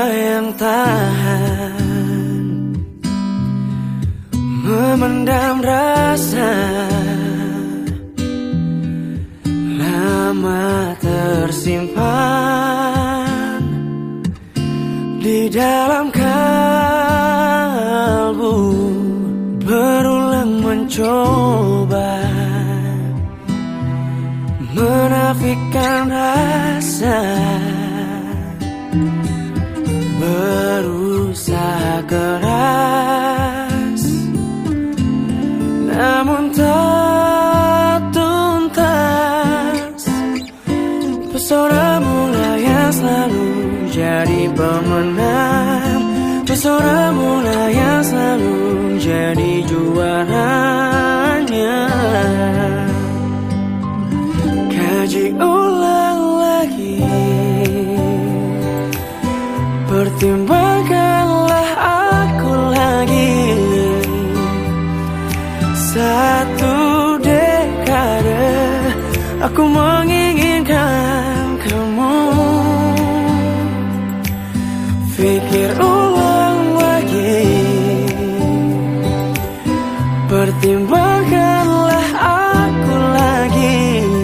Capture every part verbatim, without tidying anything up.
yang tahan memendam rasa lama tersimpan di dalam kalbu, berulang mencoba menafikan rasa, berusaha keras namun tak tuntas. Pesonamu lah yang selalu jadi pemenang, pesonamu lah yang selalu jadi juaranya. Kaji ulang lagi, pertimbangkanlah aku lagi. Satu dekade aku menginginkan kamu. Pikir ulang lagi, pertimbangkanlah aku lagi.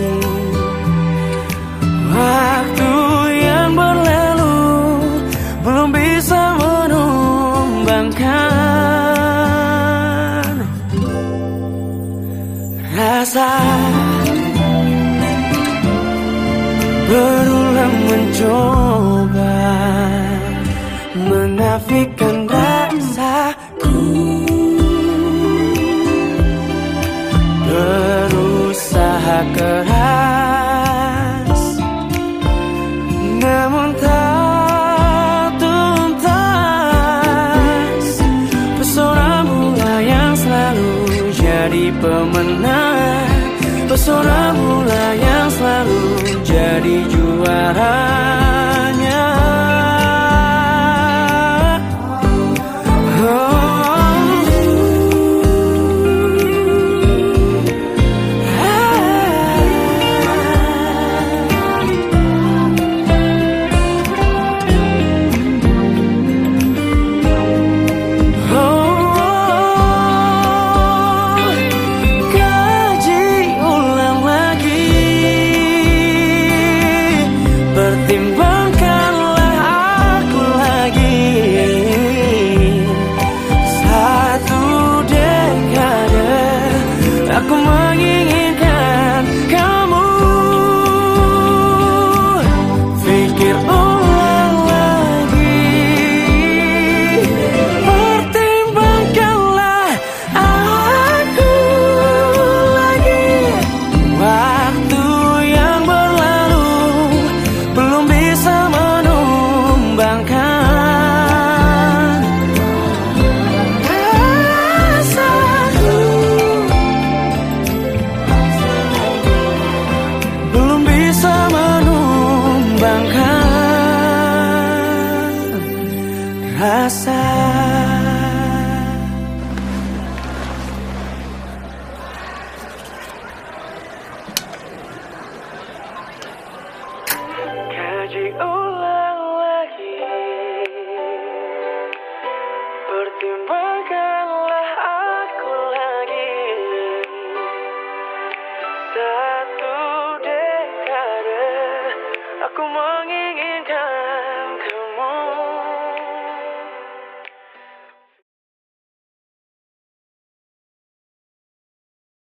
Waktu yang berlalu belum bisa menumbangkan rasa, berulang mencoba menafikan rasaku, berusaha keras namun tak tuntas. Pesonamu lah yang selalu jadi pemenang, pesonamu lah yang selalu jadi juara.